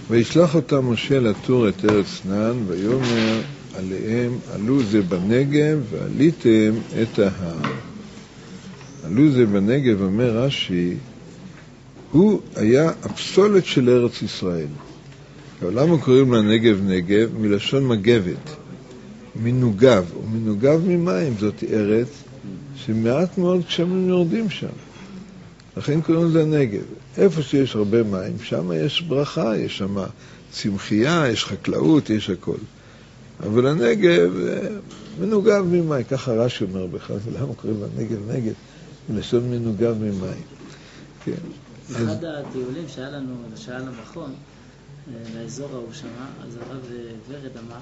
וישלח אותם משה לתור את ארץ כנען, ויאמר עליהם, עלו זה בנגב ועליתם את ההר. עלו זה בנגב, אומר רש"י, הוא היה הפסולת של ארץ ישראל. למה קוראים לנגב נגב? מלשון מגבת, מנוגב, ומנוגב ממים. זאת ארץ שמעט מאוד גשמים יורדים שם, לכן קוראים לזה נגב. איפה שיש הרבה מים, שם יש ברכה, יש שם צמחייה, יש חקלאות, יש הכל. אבל הנגב מנוגב ממים, ככה רש"י אומר בכלל, למה קוראים לנגב נגב? מלשון מנוגב ממים. כן. אחד הטיולים שהיה לנו במכון, לאזור ההוא שמה, אז הרב ורד אמר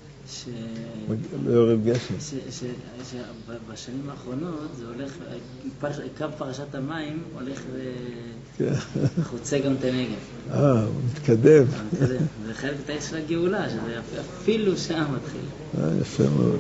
לעורב גשם. שבשנים האחרונות זה הולך, קו פרשת המים הולך וחוצה גם את הנגב. הוא מתקדם. זה חלק בתהליך של הגאולה, שזה אפילו שם מתחיל. יפה מאוד.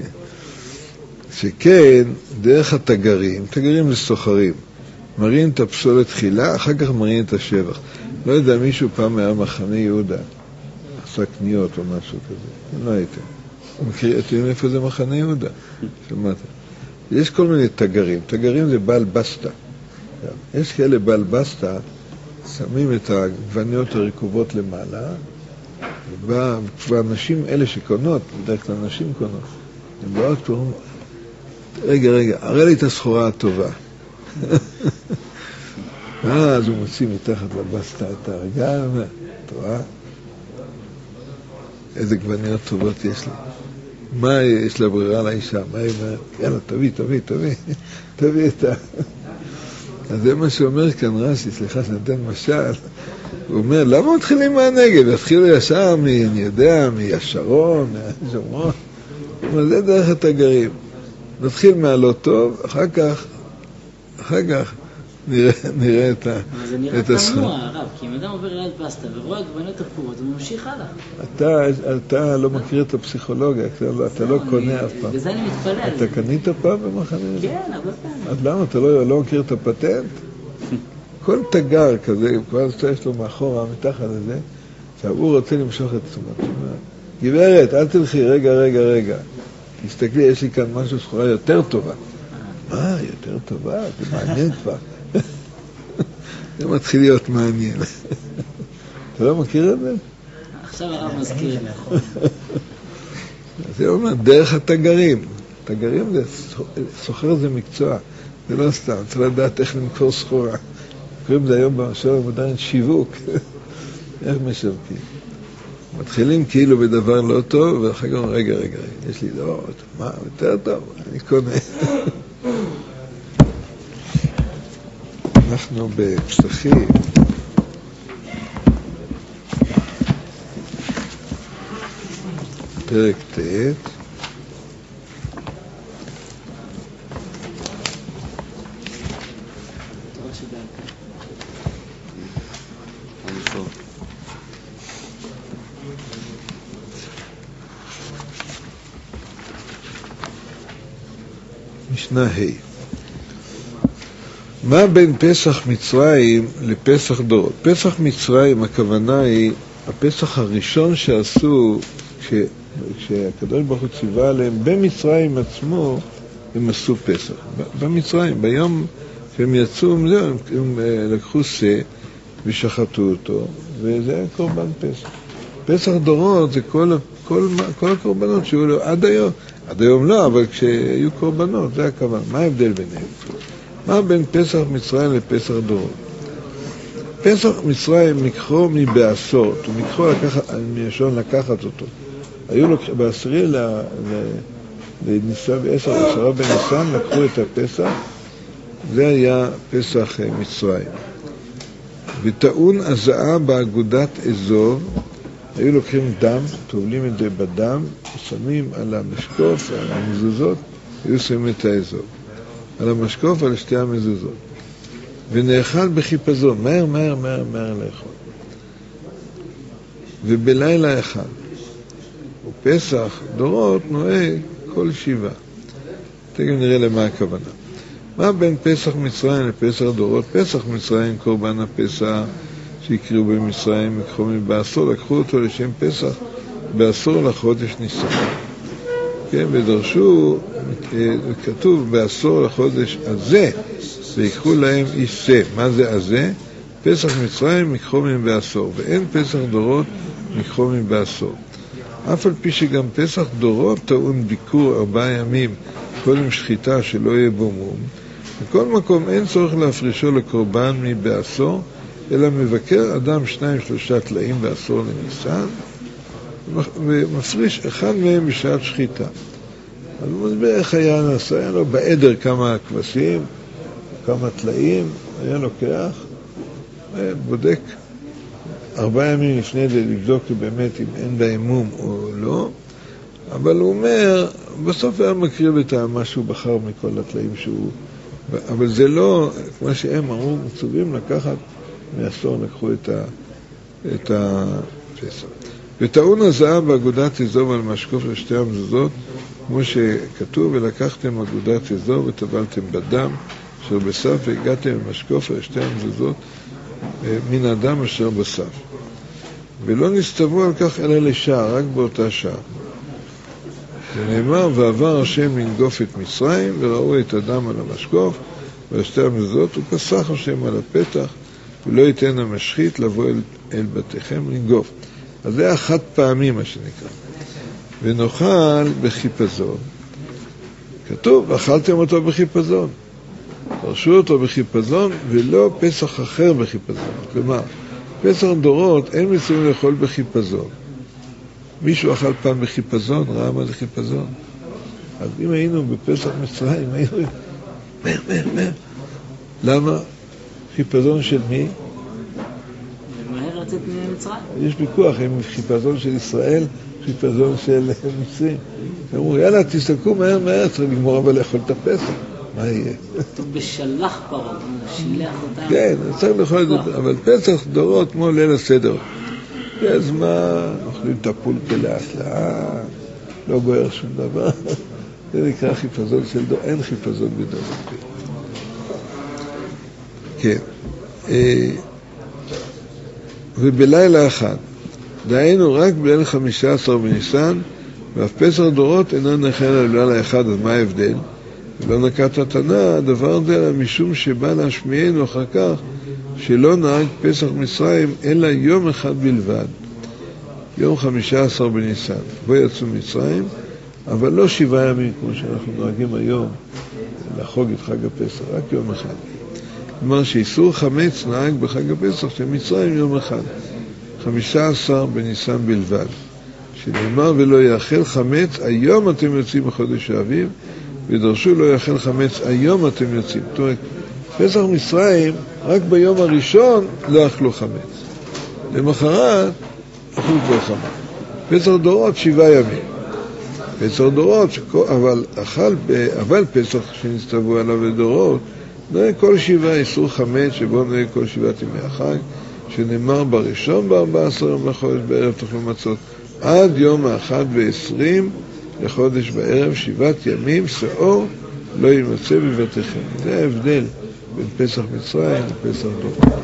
שכן, דרך התגרים, תגרים זה סוחרים, מראים את הפסולת תחילה, אחר כך מראים את השבח. לא יודע, מישהו פעם היה מחנה יהודה, עשה קניות או משהו כזה, לא הייתם. אתם יודעים איפה זה מחנה יהודה? שמעת? יש כל מיני תגרים, תגרים זה בעל בסטה. יש כאלה בעל בסטה, שמים את הגווניות הרקובות למעלה, והאנשים אלה שקונות, בדרך כלל אנשים קונות, הם באות פה, רגע, הראה לי את הסחורה הטובה. אז הוא מוציא מתחת לבסטה את הרגל, אתה רואה? איזה גווניות טובות יש לי. מה יש לה ברירה לאישה? מה היא אומרת? יאללה, תביא את ה... אז זה מה שאומר כאן רש"י, סליחה שנתן משל. הוא אומר, למה מתחילים מהנגב? התחילו ישר אני יודע, מהשרון, מהשומרון. הוא אומר, זה דרך התגרים. נתחיל מהלא טוב, אחר כך נראה את הסחורה. זה נראה תמוה, הרב, כי אם אדם עובר ליד פסטה ורואה גווניות תפורות, הוא ממשיך הלאה. אתה לא מכיר את הפסיכולוגיה, אתה לא קונה אף פעם. וזה אני מתפלל. אתה קנית פעם במחנה? כן, הרבה פעם. אז למה, אתה לא מכיר את הפטנט? כל תגר כזה, כבר יש לו מאחורה, מתחת לזה, הוא רוצה למשוך את תשומת. גברת, אל תלכי, רגע. תסתכלי, יש לי כאן משהו סחורה יותר טובה. מה, יותר טובה? זה מעניין כבר. זה מתחיל להיות מעניין. אתה לא מכיר את זה? עכשיו הרב מזכיר לי. זה אומר, דרך התגרים. תגרים זה, סוחר זה מקצוע. זה לא סתם, צריך לדעת איך למכור סחורה. קוראים זה היום במשור עדיין שיווק. איך משווקים? מתחילים כאילו בדבר לא טוב, ואחר כך רגע, יש לי לא, מה, יותר טוב, אני קונה. אנחנו בפסחים, פרק ט', משנה ה'. מה בין פסח מצרים לפסח דורות? פסח מצרים, הכוונה היא הפסח הראשון שעשו כשהקדוש ברוך הוא ציווה עליהם במצרים עצמו, הם עשו פסח במצרים. ביום שהם יצאו, הם לקחו שא ושחטו אותו, וזה היה קורבן פסח. פסח דורות זה כל הקורבנות שהיו לו עד היום לא, אבל כשהיו קורבנות, זה הכוונה. מה ההבדל ביניהם? מה בין פסח מצרים לפסח דורות? פסח מצרים מקחו מבעשור, ומקחו מלשון לקחת אותו. היו בעשירי לניסן ב10 בניסן, לקחו את הפסח, זה היה פסח מצרים. וטעון הזעה באגודת אזוב, היו לוקחים דם, טובלים את זה בדם, שמים על המשקוף, על המזוזות, היו שמים את האזוב. על המשקוף, על שתי המזוזות. ונאכל בחיפזון, מהר לאכול. ובלילה אחד. ופסח דורות נוהג כל 7. תכף נראה למה הכוונה. מה בין פסח מצרים לפסח דורות? פסח מצרים קורבן הפסח שיקראו במצרים, יקחו בעשור, לקחו אותו לשם פסח, בעשור לחודש ניסן. כן, ודרשו, כתוב בעשור לחודש הזה, ויקחו להם איש זה. מה זה הזה? פסח מצרים יקחו מהם בעשור, ואין פסח דורות יקחו מהם בעשור. אף על פי שגם פסח דורות טעון ביקור 4 ימים, קודם שחיטה שלא יהיה בו מום. בכל מקום אין צורך להפרישו לקורבן מבעשור, אלא מבקר אדם 2-3 טלאים בעשור לניסן, ומפריש אחד מהם בשעת שחיטה. אז הוא מסביר איך היה נעשה, היה לו בעדר כמה כבשים, כמה טלאים, היה לוקח, בודק 4 ימים לפני זה לבדוק באמת אם אין בהם מום או לא, אבל הוא אומר, בסוף היה מקריב את מה שהוא בחר מכל הטלאים שהוא, אבל זה לא, כמו שהם אמרו, מצווים לקחת מעשור, לקחו את הפסח. וטעון הזהב באגודת אזוב על משקוף לשתי המזוזות, כמו שכתוב, ולקחתם אגודת אזוב וטבלתם בדם אשר בסף, והגעתם למשקוף לשתי המזוזות מן הדם אשר בסף. ולא נסתברו על כך אלא לשעה, רק באותה שעה. ונאמר, ועבר השם לנגוף את מצרים, וראו את הדם על המשקוף ולשתי המזוזות, ופסח השם על הפתח, ולא ייתן המשחית לבוא אל בתיכם לנגוף. אז זה היה חד פעמי מה שנקרא. ונאכל בחיפזון. כתוב, אכלתם אותו בחיפזון. פרשו אותו בחיפזון, ולא פסח אחר בחיפזון. כלומר, פסח דורות אין מצווים לאכול בחיפזון. מישהו אכל פעם בחיפזון, ראה מה זה חיפזון? אז אם היינו בפסח מצרים, היינו... מהר. למה? חיפזון של מי? מהר לצאת ממצרים. יש ויכוח עם חיפזון של ישראל, חיפזון של מצרים. אמרו, יאללה, תסתכלו מהר, צריך לגמור אבל לאכול את הפסח. מה יהיה? טוב, בשלח פרות, שילח אותם. כן, צריך לאכול את זה, אבל פסח דורות כמו ליל הסדר. אז מה, אוכלים את הפולקה לאט, לא גוער שום דבר. זה נקרא חיפזון של דור, אין חיפזון בדור. כן. ובלילה אחד, דהיינו רק בליל 15 בניסן, ואף פסח דורות אינו נחל על לילה אחד, אז מה ההבדל? ולא נקט התנא, הדבר זה משום שבא להשמיענו אחר כך, שלא נהג פסח מצרים, אלא יום אחד בלבד. יום 15 בניסן. בו יצאו מצרים, אבל לא 7 ימים, כמו שאנחנו נוהגים היום, לחוג את חג הפסח, רק יום אחד. כלומר שאיסור חמץ נהג בחג הפסח של מצרים יום אחד. 15 בניסן בלבד. שנאמר ולא יאכל חמץ, היום אתם יוצאים בחודש האביב, ודרשו לא יאכל חמץ, היום אתם יוצאים. זאת אומרת, פסח מצרים, רק ביום הראשון לא אכלו חמץ. למחרת, אכלו כבר חמץ. פסח דורות 7 ימים. פסח דורות, אבל פסח שנסתבו עליו לדורות, נראה כל 7 איסור חמץ, שבו נראה כל 7 ימי החג, שנאמר בראשון ב14 יום לחודש בערב תאכלו מצות, עד יום ה21 לחודש בערב 7 ימים, שאור לא יימצא בבתיכם. זה ההבדל בין פסח מצרים ופסח דורות.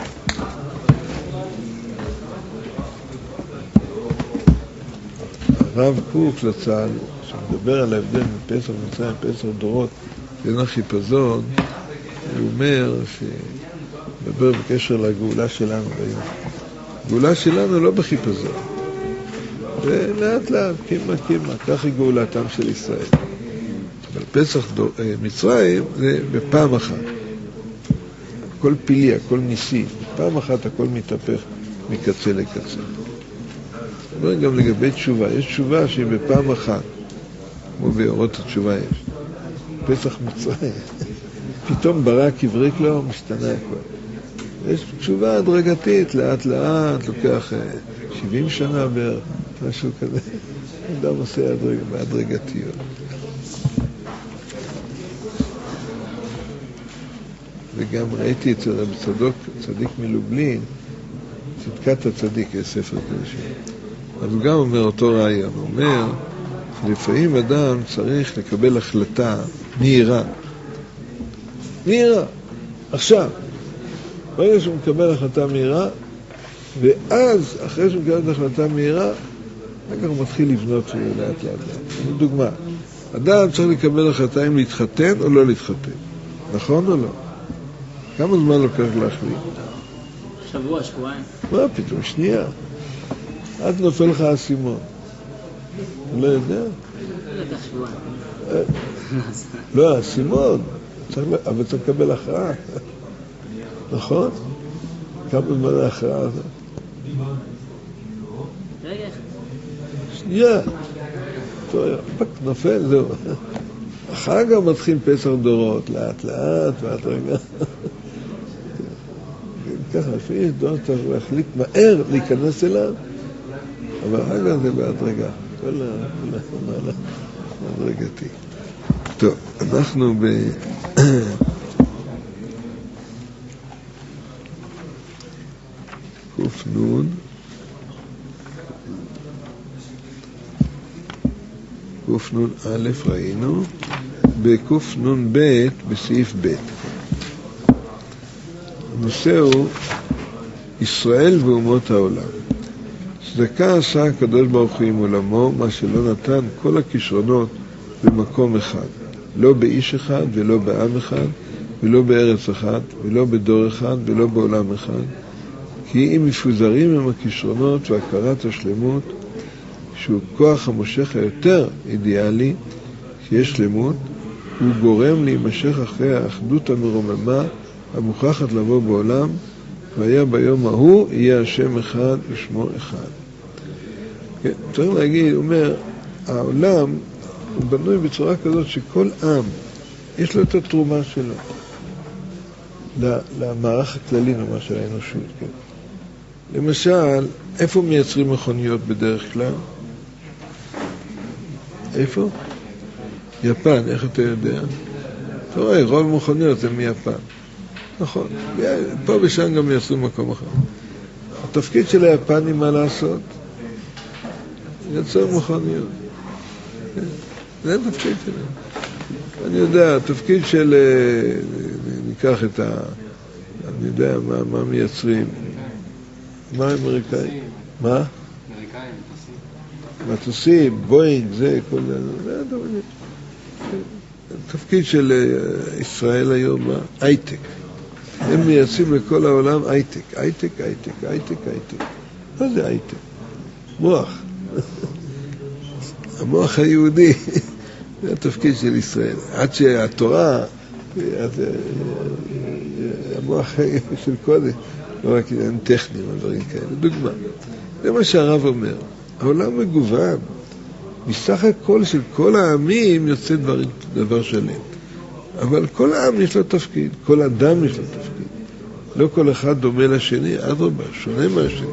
הרב קוק לצה"ל, שמדבר על ההבדל בין פסח מצרים ופסח דורות, בין החיפזון, הוא אומר מדבר בקשר לגאולה שלנו היום. גאולה שלנו לא בחיפזון. ולאט לאט, קימה, כך היא גאולתם של ישראל. אבל פסח מצרים זה בפעם אחת. הכל פילי, הכל ניסי. בפעם אחת הכל מתהפך מקצה לקצה. אומר גם לגבי תשובה. יש תשובה שהיא בפעם אחת. כמו באורות התשובה יש. פסח מצרים. פתאום ברא כברי כלו, משתנה הכל. יש תשובה הדרגתית, לאט לאט, לוקח 70 שנה בערך, משהו כזה. אדם עושה בהדרגתיות. וגם ראיתי אצל רב צדיק מלובלין, צדקת הצדיק, יש ספר כזה שם. אז הוא גם אומר אותו רעיון, הוא אומר שלפעמים אדם צריך לקבל החלטה מהירה. מהירה. עכשיו, ברגע שהוא מקבל החלטה מהירה, ואז, אחרי שהוא מקבל את החלטה מהירה, אחר כך הוא מתחיל לבנות לאט לאט. דוגמה, אדם צריך לקבל החלטה אם להתחתן או לא להתחתן. נכון או לא? כמה זמן לוקח להחליט? שבוע, שבועיים. מה פתאום? שנייה. עד נופל לך האסימון. אתה לא יודע? לקח שבועיים. לא, האסימון. אבל צריך לקבל הכרעה. נכון? כמה זמן ההכרעה הזאת? רגע. שנייה. פק נופל, זהו. אחר כך מתחיל פסח דורות, לאט לאט, ואת רגע. ככה, לפעמים יש דור שאתה להחליט מהר להיכנס אליו, אבל אחר כך זה בהדרגה. כל המהלך הדרגתי. טוב, אנחנו קופנון. קופנון א' ראינו, בקופנון ב' בסעיף ב'. הנושא הוא ישראל ואומות העולם. צדקה עשה הקדוש ברוך הוא עם עולמו, מה שלא נתן כל הכישרונות במקום אחד. לא באיש אחד ולא בעם אחד ולא בארץ אחד ולא בדור אחד ולא בעולם אחד. כי אם מפוזרים הם הכישרונות והכרת השלמות, שהוא כוח המושך היותר אידיאלי, שיש שלמות, הוא גורם להימשך אחרי האחדות המרוממה המוכרחת לבוא בעולם, והיה ביום ההוא יהיה השם אחד ושמו אחד. כן, צריך להגיד, הוא אומר, העולם הוא בנוי בצורה כזאת שכל עם יש לו את התרומה שלו למערך הכללי נאמר של האנושות. כן. למשל, איפה מייצרים מכוניות בדרך כלל? איפה? יפן, איך אתה יודע? אתה רואה, רוב מכוניות זה מיפן. נכון, פה ושם גם מייצרים מקום אחר. התפקיד של היפנים מה לעשות? לייצר מכוניות. זה התפקיד שלהם. אני יודע, התפקיד של... ניקח את ה... אני יודע מה מייצרים. מה אמריקאים? מה? אמריקאים, מטוסים, בוינג, זה, כל זה. התפקיד של ישראל היום, הייטק. הם מייצאים לכל העולם הייטק, הייטק, הייטק, הייטק, הייטק. מה זה הייטק? מוח. המוח היהודי, זה התפקיד של ישראל. עד שהתורה, המוח של קודם, לא רק עניין טכניים, דברים כאלה. דוגמה, זה מה שהרב אומר. העולם מגוון. מסך הכל של כל העמים יוצא דבר שלם. אבל כל העם יש לו תפקיד, כל אדם יש לו תפקיד. לא כל אחד דומה לשני, אדרבה, שונה מהשני.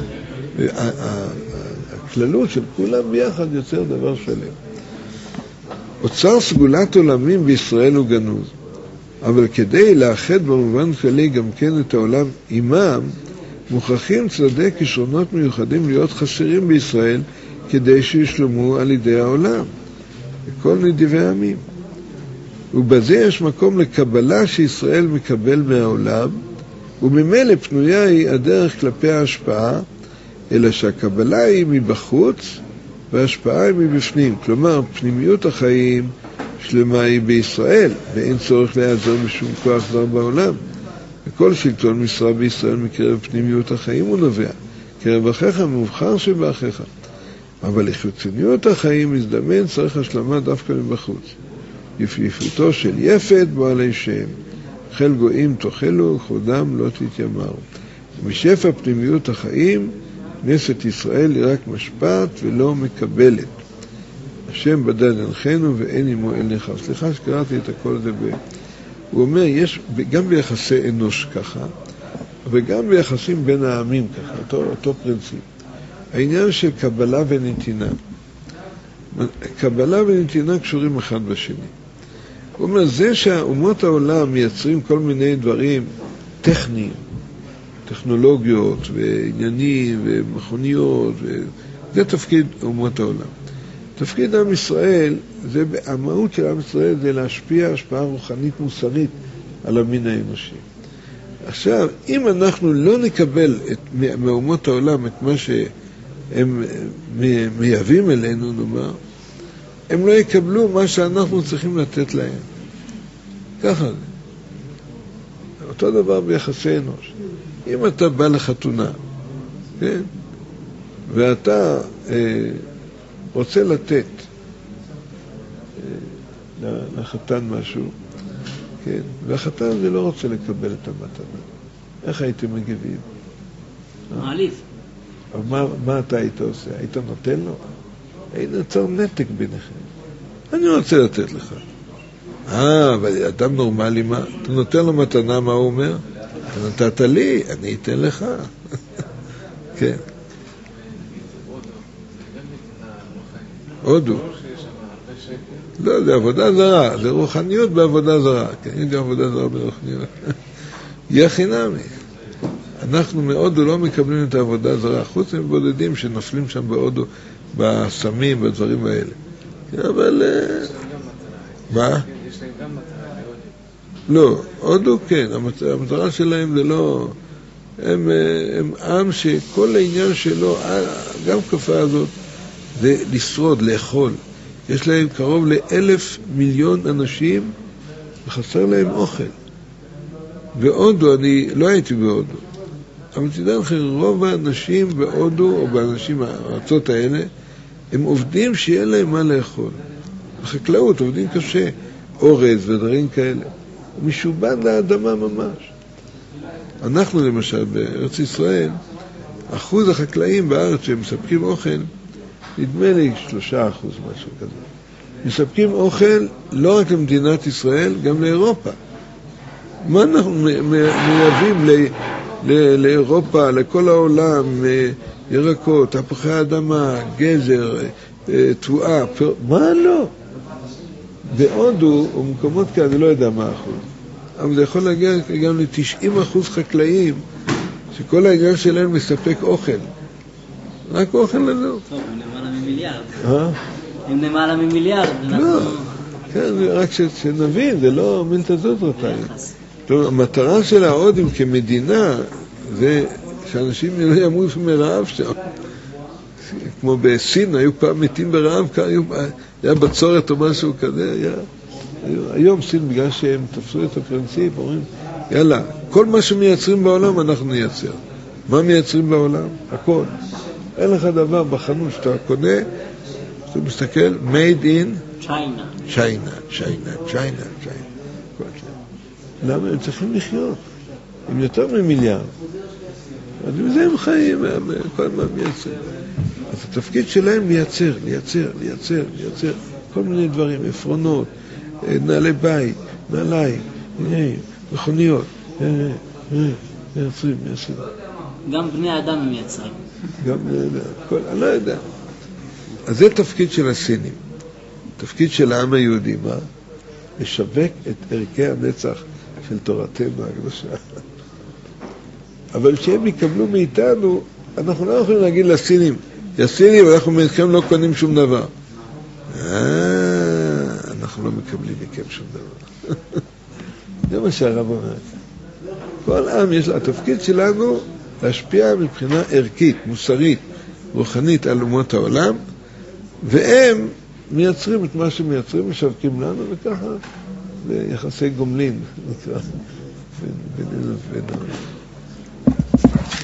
הכללות של כולם ביחד יוצר דבר שלם. אוצר סגולת עולמים בישראל הוא גנוז. אבל כדי לאחד במובן כללי גם כן את העולם עמם, מוכרחים צדדי כישרונות מיוחדים להיות חסרים בישראל כדי שישלמו על ידי העולם, וכל נדיבי העמים. ובזה יש מקום לקבלה שישראל מקבל מהעולם, וממילא פנויה היא הדרך כלפי ההשפעה, אלא שהקבלה היא מבחוץ וההשפעה היא מבפנים. כלומר, פנימיות החיים שלמה היא בישראל, ואין צורך להיעזר בשום כוח זר בעולם. וכל שלטון משרה בישראל מקרב פנימיות החיים הוא נובע, קרב אחיך מבחר שבאחיך. אבל לחיצוניות החיים מזדמן צריך השלמה דווקא מבחוץ. יפייפותו של יפת בו עלי שם, חיל גויים תאכלו, כבודם לא תתיימרו. ומשפע פנימיות החיים, כנסת ישראל היא רק משפט ולא מקבלת. השם בדל אנחנו ואין עמו אל נחב. סליחה שקראתי את הכל זה הוא אומר, יש גם ביחסי אנוש ככה, וגם ביחסים בין העמים ככה, אותו פרינציפ. העניין של קבלה ונתינה. קבלה ונתינה קשורים אחד בשני. הוא אומר, זה שהאומות העולם מייצרים כל מיני דברים טכניים, טכנולוגיות ועניינים ומכוניות, זה תפקיד אומות העולם. תפקיד עם ישראל, המהות של עם ישראל זה להשפיע השפעה רוחנית מוסרית על המין האנושי. עכשיו, אם אנחנו לא נקבל מאומות העולם את מה שהם מייבאים אלינו, נאמר, הם לא יקבלו מה שאנחנו צריכים לתת להם. ככה זה. אותו דבר ביחסי אנוש. אם אתה בא לחתונה, כן? ואתה רוצה לתת לחתן משהו, כן? והחתן הזה לא רוצה לקבל את המתנה. איך הייתם מגיבים? מעליף. אבל מה אתה היית עושה? היית נותן לו? היית נוצר נתק ביניכם. אני רוצה לתת לך. אבל אדם נורמלי, מה? אתה נותן לו מתנה, מה הוא אומר? אתה נתת לי, אני אתן לך. כן. הודו. לא, זה עבודה זרה, זה רוחניות בעבודה זרה. כן, זה עבודה זרה ברוחניות. יהיה חינמי. אנחנו מהודו לא מקבלים את העבודה הזרה, חוץ מבודדים שנופלים שם בהודו, בסמים, בדברים האלה. אבל... מה? יש להם גם מטרה להודו. לא, הודו כן, המטרה שלהם זה לא... הם עם שכל העניין שלו, גם כפה הזאת, זה לשרוד, לאכול. יש להם קרוב ל1,000,000,000 אנשים וחסר להם אוכל. בהודו, אני לא הייתי בהודו, אבל תדע לכם, רוב האנשים בהודו או באנשים הארצות האלה, הם עובדים שיהיה להם מה לאכול. בחקלאות עובדים קשה, אורז ודברים כאלה. הוא משובד לאדמה ממש. אנחנו למשל בארץ ישראל, אחוז החקלאים בארץ שהם מספקים אוכל, נדמה לי 3% משהו כזה. מספקים אוכל לא רק למדינת ישראל, גם לאירופה. מה אנחנו מייבאים לאירופה, לכל העולם, ירקות, תפוחי אדמה, גזר, תבואה, מה לא? בהודו, או מקומות כאלה, אני לא יודע מה אחוז. אבל זה יכול להגיע גם ל90% חקלאים, שכל העניין שלהם מספק אוכל. רק אוכל לנו. טוב, הם למעלה ממיליארד. הם למעלה ממיליארד. לא, כן, רק שנבין, זה לא מילתזות רתיים. המטרה של ההודים כמדינה, זה שאנשים לא ימותו מרעב שם. כמו בסין, היו פעם מתים ברעב, היה בצורת או משהו כזה, היום סין, בגלל שהם תפסו את הפרינציפ, אומרים, יאללה, כל מה שמייצרים בעולם אנחנו נייצר. מה מייצרים בעולם? הכל. אין לך דבר בחנות שאתה קונה, אתה מסתכל, made in China. למה? הם צריכים לחיות. הם יותר ממיליארד. אז בזה הם חיים, כל מה מייצרים. אז התפקיד שלהם לייצר, כל מיני דברים, עפרונות, נעלי בית, נעליים, מכוניות, מייצרים. גם בני אדם הם מייצרים. גם בני אדם, אני לא יודע. אז זה תפקיד של הסינים. תפקיד של העם היהודי, מה? לשווק את ערכי הנצח של תורתנו הקדושה. אבל כשהם יקבלו מאיתנו, אנחנו לא יכולים להגיד לסינים, יא סינים, אנחנו מכם לא קונים שום דבר. אנחנו לא מקבלים מכם שום דבר. זה מה שהרב אומר. כל עם יש לה, התפקיד שלנו להשפיע מבחינה ערכית, מוסרית, רוחנית על אומות העולם, והם מייצרים את מה שמייצרים, משווקים לנו, וככה זה יחסי גומלין, נקרא, בינינו ובינינו.